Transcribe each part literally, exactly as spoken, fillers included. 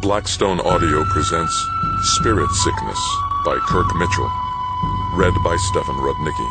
Blackstone Audio presents Spirit Sickness by Kirk Mitchell. Read by Stefan Rudnicki.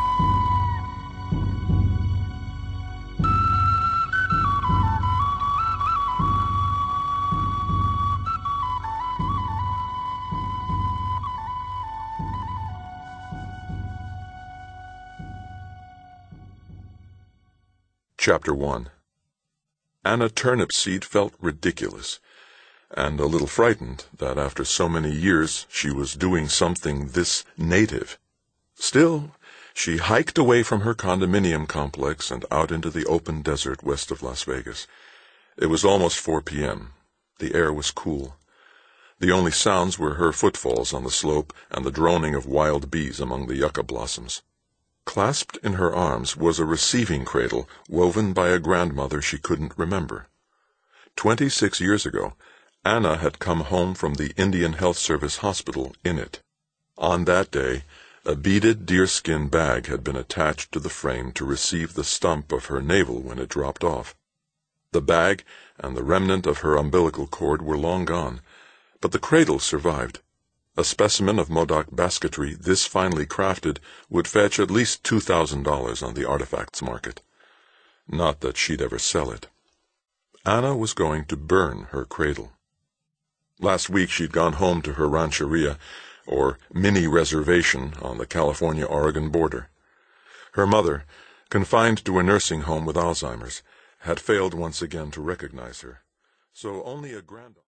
Chapter one. Anna Turnipseed felt ridiculous, and a little frightened that after so many years she was doing something this native. Still, she hiked away from her condominium complex and out into the open desert west of Las Vegas. It was almost four p m The air was cool. The only sounds were her footfalls on the slope and the droning of wild bees among the yucca blossoms. Clasped in her arms was a receiving cradle woven by a grandmother she couldn't remember. Twenty-six years ago, Anna had come home from the Indian Health Service hospital in it. On that day, a beaded deerskin bag had been attached to the frame to receive the stump of her navel when it dropped off. The bag and the remnant of her umbilical cord were long gone, but the cradle survived. A specimen of Modoc basketry this finely crafted would fetch at least two thousand dollars on the artifacts market. Not that she'd ever sell it. Anna was going to burn her cradle. Last week she'd gone home to her rancheria, or mini-reservation on the California-Oregon border. Her mother, confined to a nursing home with Alzheimer's, had failed once again to recognize her, so only a grand...